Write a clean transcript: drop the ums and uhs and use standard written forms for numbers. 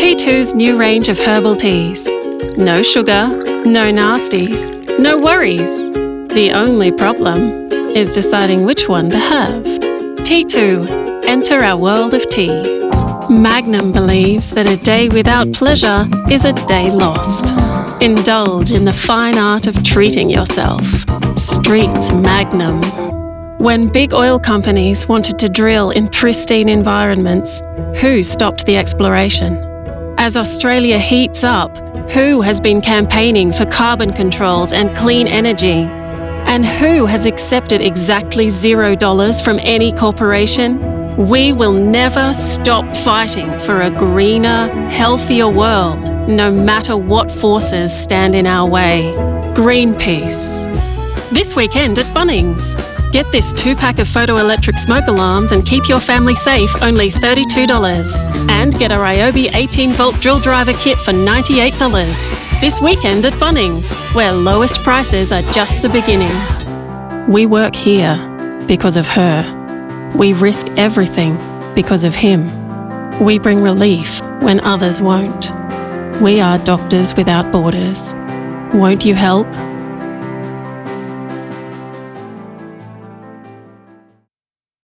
T2's new range of herbal teas. No sugar, no nasties, no worries. The only problem is deciding which one to have. T2, enter our world of tea. Magnum believes that a day without pleasure is a day lost. Indulge in the fine art of treating yourself. Streets Magnum. When big oil companies wanted to drill in pristine environments, who stopped the exploration? As Australia heats up, who has been campaigning for carbon controls and clean energy? And who has accepted exactly $0 from any corporation? We will never stop fighting for a greener, healthier world, no matter what forces stand in our way. Greenpeace. This weekend at Bunnings. Get this 2-pack of photoelectric smoke alarms and keep your family safe, only $32. And get a Ryobi 18-volt drill driver kit for $98. This weekend at Bunnings, where lowest prices are just the beginning. We work here because of her. We risk everything because of him. We bring relief when others won't. We are Doctors Without Borders. Won't you help?